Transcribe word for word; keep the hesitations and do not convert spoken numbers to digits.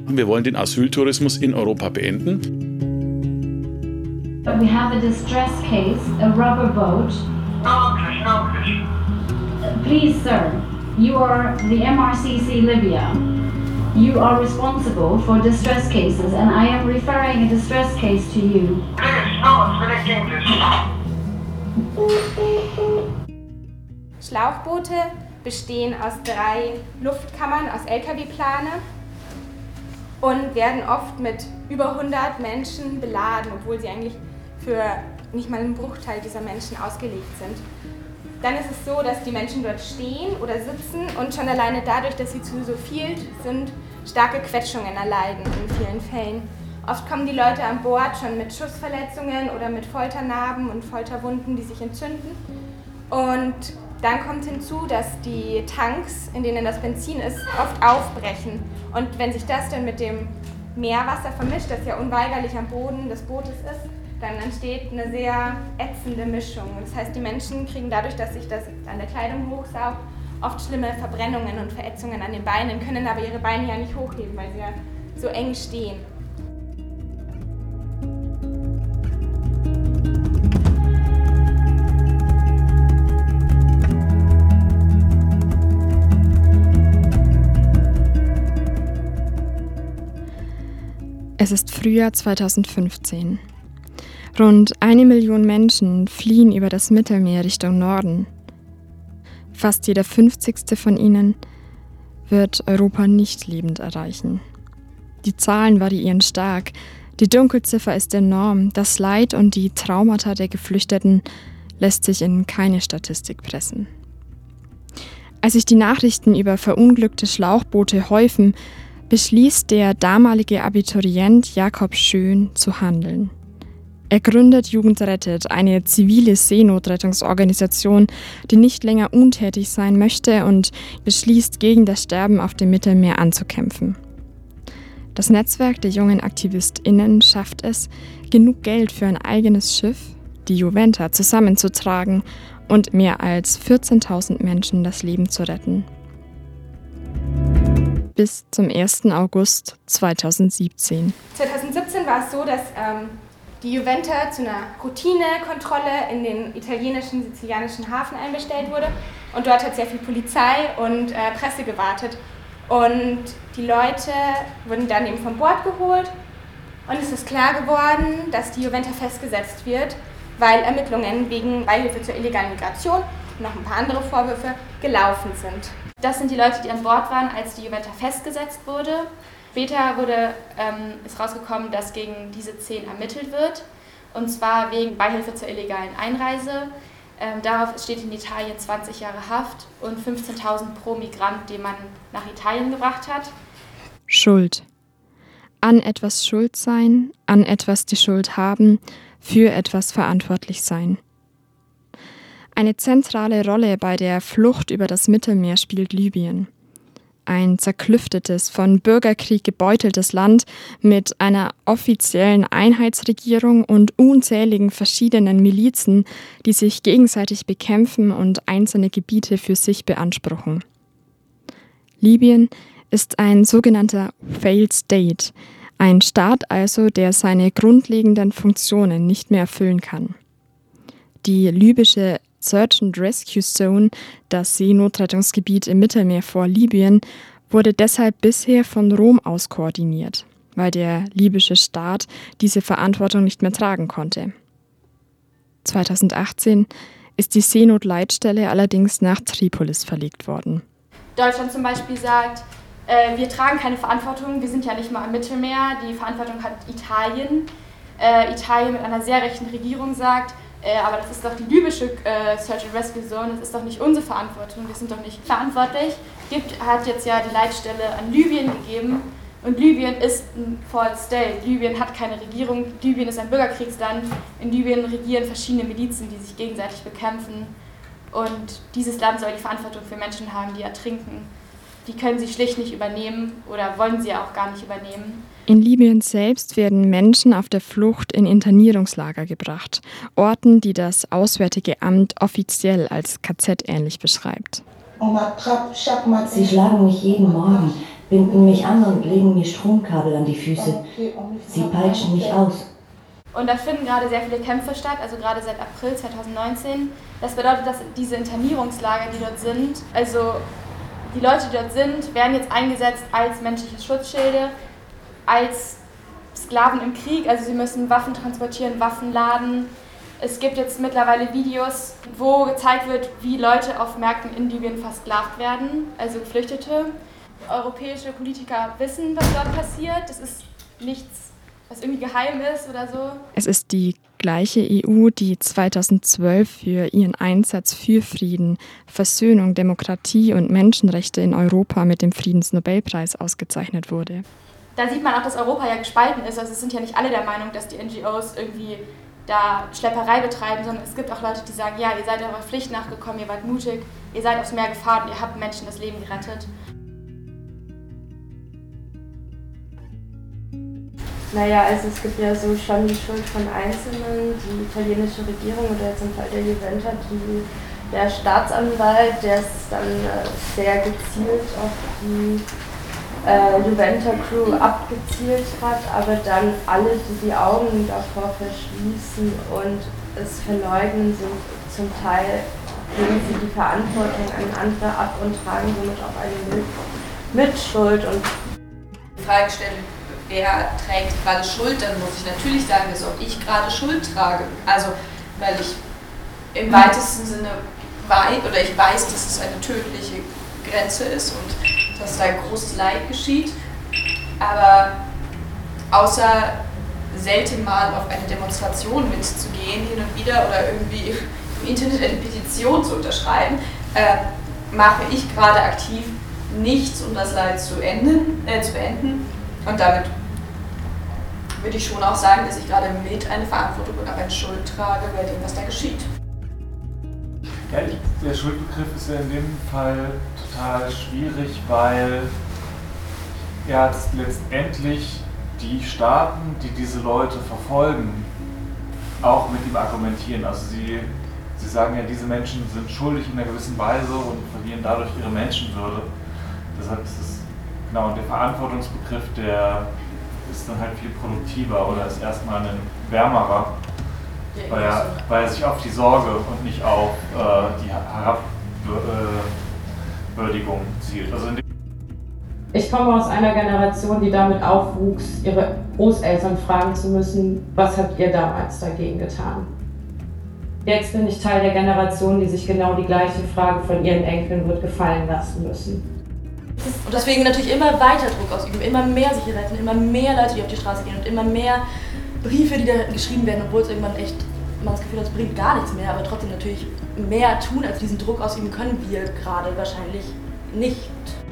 Wir wollen den Asyltourismus in Europa beenden. We have a distress case, a rubber boat. No English, no English. Please, sir, you are the M R C C Libya. You are responsible for distress cases, and I am referring a distress case to you. Please, no, speak English. Schlauchboote bestehen aus drei Luftkammern aus L K W-Plane und werden oft mit über hundert Menschen beladen, obwohl sie eigentlich für nicht mal einen Bruchteil dieser Menschen ausgelegt sind. Dann ist es so, dass die Menschen dort stehen oder sitzen und schon alleine dadurch, dass sie zu so viel sind, starke Quetschungen erleiden in vielen Fällen. Oft kommen die Leute an Bord schon mit Schussverletzungen oder mit Folternarben und Folterwunden, die sich entzünden. Und dann kommt hinzu, dass die Tanks, in denen das Benzin ist, oft aufbrechen. Und wenn sich das dann mit dem Meerwasser vermischt, das ja unweigerlich am Boden des Bootes ist, dann entsteht eine sehr ätzende Mischung. Das heißt, die Menschen kriegen dadurch, dass sich das an der Kleidung hochsaugt, oft schlimme Verbrennungen und Verätzungen an den Beinen, können aber ihre Beine ja nicht hochheben, weil sie ja so eng stehen. Es ist Frühjahr zweitausendfünfzehn. Rund eine Million Menschen fliehen über das Mittelmeer Richtung Norden. Fast jeder fünfzigste von ihnen wird Europa nicht lebend erreichen. Die Zahlen variieren stark. Die Dunkelziffer ist enorm. Das Leid und die Traumata der Geflüchteten lässt sich in keine Statistik pressen. Als sich die Nachrichten über verunglückte Schlauchboote häufen, beschließt der damalige Abiturient Jakob Schön zu handeln. Er gründet Jugend rettet, eine zivile Seenotrettungsorganisation, die nicht länger untätig sein möchte und beschließt, gegen das Sterben auf dem Mittelmeer anzukämpfen. Das Netzwerk der jungen AktivistInnen schafft es, genug Geld für ein eigenes Schiff, die Juventa, zusammenzutragen und mehr als vierzehntausend Menschen das Leben zu retten. Bis zum ersten August zweitausendsiebzehn. zweitausendsiebzehn war es so, dass ähm, die Juventa zu einer Routinekontrolle in den italienischen, sizilianischen Hafen einbestellt wurde. Und dort hat sehr viel Polizei und äh, Presse gewartet. Und die Leute wurden dann eben von Bord geholt. Und es ist klar geworden, dass die Juventa festgesetzt wird, weil Ermittlungen wegen Beihilfe zur illegalen Migration und noch ein paar andere Vorwürfe gelaufen sind. Das sind die Leute, die an Bord waren, als die Juventa festgesetzt wurde. Später wurde, ähm, ist rausgekommen, dass gegen diese zehn ermittelt wird, und zwar wegen Beihilfe zur illegalen Einreise. Ähm, darauf steht in Italien zwanzig Jahre Haft und fünfzehntausend pro Migrant, den man nach Italien gebracht hat. Schuld. An etwas schuld sein, an etwas die Schuld haben, für etwas verantwortlich sein. Eine zentrale Rolle bei der Flucht über das Mittelmeer spielt Libyen. Ein zerklüftetes, von Bürgerkrieg gebeuteltes Land mit einer offiziellen Einheitsregierung und unzähligen verschiedenen Milizen, die sich gegenseitig bekämpfen und einzelne Gebiete für sich beanspruchen. Libyen ist ein sogenannter Failed State, ein Staat also, der seine grundlegenden Funktionen nicht mehr erfüllen kann. Die libysche Search and Rescue Zone, das Seenotrettungsgebiet im Mittelmeer vor Libyen, wurde deshalb bisher von Rom aus koordiniert, weil der libysche Staat diese Verantwortung nicht mehr tragen konnte. zweitausendachtzehn ist die Seenotleitstelle allerdings nach Tripolis verlegt worden. Deutschland zum Beispiel sagt, äh, wir tragen keine Verantwortung, wir sind ja nicht mal im Mittelmeer, die Verantwortung hat Italien. Äh, Italien mit einer sehr rechten Regierung sagt, Äh, aber das ist doch die libysche äh, Search and Rescue Zone, das ist doch nicht unsere Verantwortung, wir sind doch nicht verantwortlich. Gibt, hat jetzt ja die Leitstelle an Libyen gegeben, und Libyen ist ein Failed State. Libyen hat keine Regierung, Libyen ist ein Bürgerkriegsland, in Libyen regieren verschiedene Milizen, die sich gegenseitig bekämpfen, und dieses Land soll die Verantwortung für Menschen haben, die ertrinken. Die können sie schlicht nicht übernehmen oder wollen sie auch gar nicht übernehmen. In Libyen selbst werden Menschen auf der Flucht in Internierungslager gebracht, Orten, die das Auswärtige Amt offiziell als K Z ähnlich beschreibt. Sie schlagen mich jeden Morgen. binden mich an und legen mir Stromkabel an die Füße. Sie peitschen mich aus. Und da finden gerade sehr viele Kämpfe statt, also gerade seit April zweitausendneunzehn. Das bedeutet, dass diese Internierungslager, die dort sind, also die Leute, die dort sind, werden jetzt eingesetzt als menschliche Schutzschilde, als Sklaven im Krieg, also sie müssen Waffen transportieren, Waffen laden. Es gibt jetzt mittlerweile Videos, wo gezeigt wird, wie Leute auf Märkten in Libyen versklavt werden, also Geflüchtete. Europäische Politiker wissen, was dort passiert. Das ist nichts, was irgendwie geheim ist oder so. Es ist die gleiche E U, die zweitausendzwölf für ihren Einsatz für Frieden, Versöhnung, Demokratie und Menschenrechte in Europa mit dem Friedensnobelpreis ausgezeichnet wurde. Da sieht man auch, dass Europa ja gespalten ist. Also es sind ja nicht alle der Meinung, dass die N G Os irgendwie da Schlepperei betreiben, sondern es gibt auch Leute, die sagen, ja, ihr seid eurer Pflicht nachgekommen, ihr wart mutig, ihr seid aufs Meer gefahren, ihr habt Menschen das Leben gerettet. Naja, also es gibt ja so schon die Schuld von Einzelnen, die italienische Regierung oder jetzt im Fall der Juventa, die, der Staatsanwalt, der es dann äh, sehr gezielt auf die äh, Juventa-Crew abgezielt hat, aber dann alle, die die Augen davor verschließen und es verleugnen, sind zum Teil, geben sie die Verantwortung an andere ab und tragen somit auch eine Mitschuld. Und die Frage stellen, wer trägt gerade Schuld, dann muss ich natürlich sagen, dass auch ich gerade Schuld trage. Also, weil ich im weitesten Sinne weiß, oder ich weiß, dass es eine tödliche Grenze ist und dass da großes Leid geschieht. Aber außer selten mal auf eine Demonstration mitzugehen, hin und wieder, oder irgendwie im Internet eine Petition zu unterschreiben, äh, mache ich gerade aktiv nichts, um das Leid zu, enden, äh, zu beenden. Und damit würde ich schon auch sagen, dass ich gerade mit eine Verantwortung und auch eine Schuld trage bei dem, was da geschieht. Ja, ich, der Schuldbegriff ist ja in dem Fall total schwierig, weil ja, letztendlich die Staaten, die diese Leute verfolgen, auch mit ihm argumentieren. Also sie, sie sagen ja, diese Menschen sind schuldig in einer gewissen Weise und verlieren dadurch ihre Menschenwürde. Deshalb ist es, genau, der Verantwortungsbegriff, der ist dann halt viel produktiver oder ist erstmal ein wärmerer, weil er, weil er sich auf die Sorge und nicht auf äh, die Herabwürdigung zielt. Also in ich komme aus einer Generation, die damit aufwuchs, ihre Großeltern fragen zu müssen, was habt ihr damals dagegen getan? Jetzt bin ich Teil der Generation, die sich genau die gleiche Frage von ihren Enkeln wird gefallen lassen müssen. Und deswegen natürlich immer weiter Druck ausüben, immer mehr Sicherheiten, immer mehr Leute, die auf die Straße gehen und immer mehr Briefe, die da geschrieben werden, obwohl es irgendwann echt, man das Gefühl hat, es bringt gar nichts mehr, aber trotzdem natürlich mehr tun, als diesen Druck ausüben können wir gerade wahrscheinlich nicht.